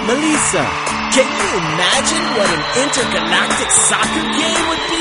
Melissa, can you imagine what an intergalactic soccer game would be?